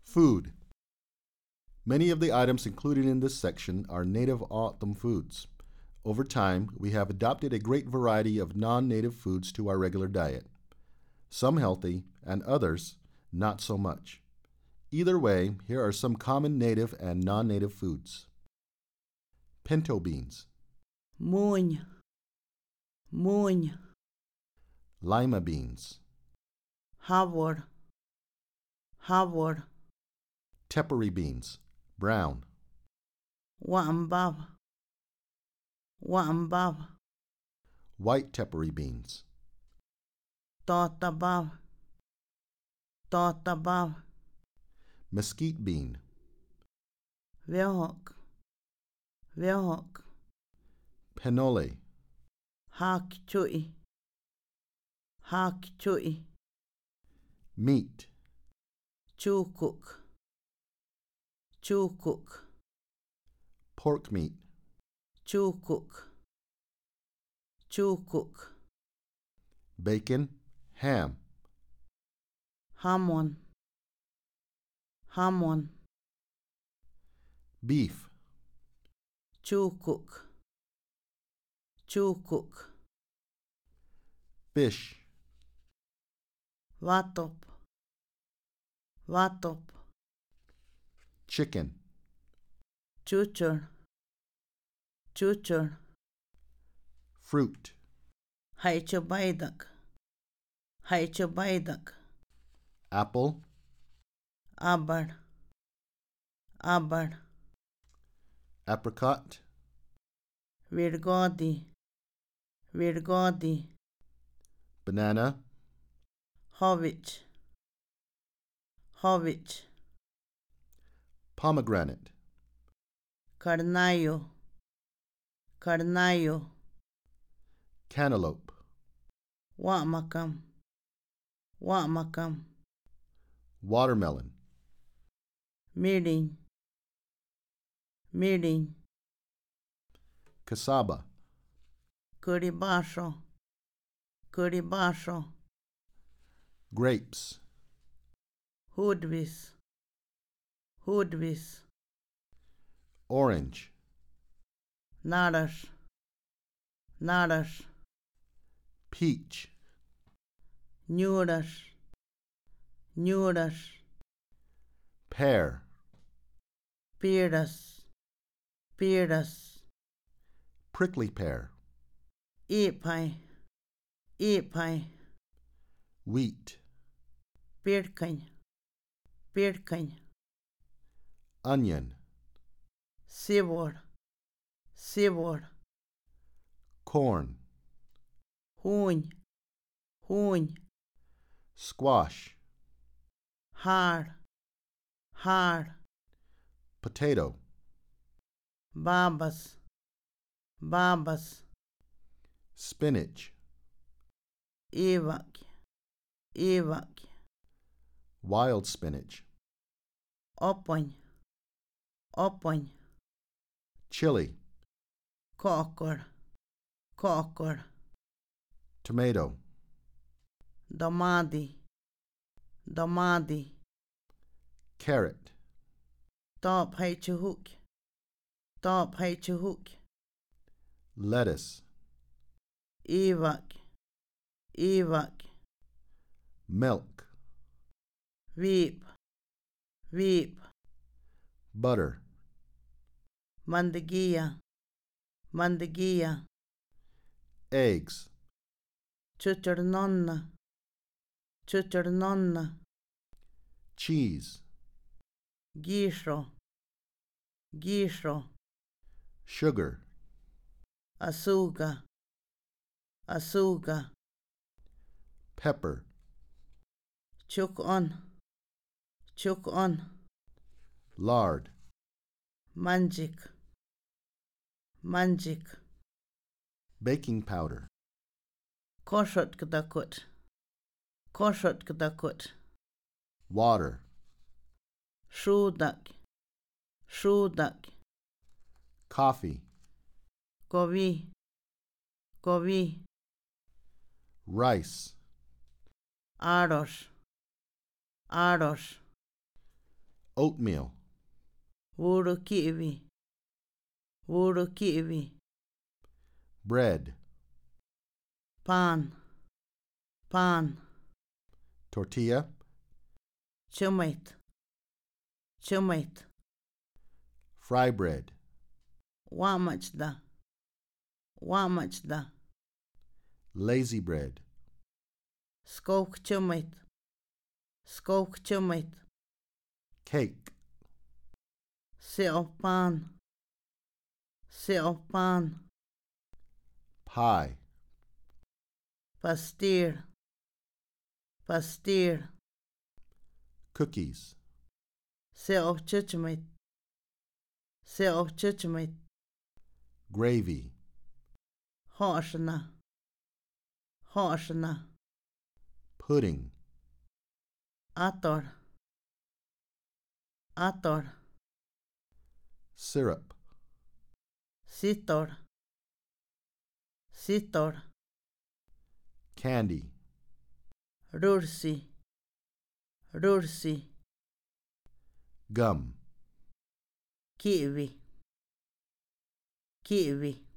Food. Many of the items included in this section are native autumn foods. Over time, we have adopted a great variety of non-native foods to our regular diet. Some healthy and others not so much. Either way, here are some common native and non-native foods. Pinto beans, Munho. Munho. lima beans, Havor. Havor. tepary beans, brown, Wambav. Wambav. white tepary beans, Totabav. Totabav. mesquite bean, Vehok. Vehok. pinole, Hak chui. Hak chui. meat, Chukuk. Chukuk. pork meat, Chukuk. Chukuk. bacon, ham, Hamon. Hamon. beef, Chukuk. Chukuk. fish, Vatop. Vatop. chicken, Chuchur. Chuchur. fruit, Haichabaidak. Haichabaidak. apple, Abar. Abar. apricot, Virgodi. Virgodi. banana, Hovich. Hovich. pomegranate, Carnaio. Carnaio. cantaloupe, Wamakam. Wamakam. watermelon, Mirin. Mirin. cassava, Curibasho. Curibasho. grapes, Hudvis. Hudvis. orange, Naras. Naras. peach, Nuras. Nuras. pear, Piras. Piras. prickly pear, Ipai. Ipai. wheat, Pirkany. Pirkany. onion, Sivor. Sivor. corn, Hún. Hún. squash, Har. Har. potato, Babas. Babas. spinach, Ivak. Ivak. wild spinach, Opany. Opany. chili, Kakor. Kakor. tomato, Damadi. Damadi. carrot, Top haichahuk. Top haichahuk. lettuce, Ivak. Ivak. milk, Veep. Veep. butter, Mandagia. Mandagia. eggs, Chuternonna. Chuternonna. cheese, Gisho. Gisho. sugar, Asuga. Asuga. pepper, Chuk on. Chuk on. lard, Manjik. Manjik. baking powder, Koshot kadakut. Koshot kadakut. water, Shudak. Shudak. coffee, Govi. Govi. rice, Aros. Aros. oatmeal, Wuru kiwi. Wuru kiwi. bread, Pan. Pan. tortilla, Chumait. Chumait. fry bread, Wamachda. Wamachda. lazy bread, Skok chumait. Skok chumait. cake, Pan. Pan. pie, Pastir. Pastir. cookies, Chichumait. Chichumait. gravy, Hoshana. Hoshana. pudding, Ator. Ator. syrup, Sitor. Sitor. candy, Rursi. Rursi. gum. Kiwi. Kiwi.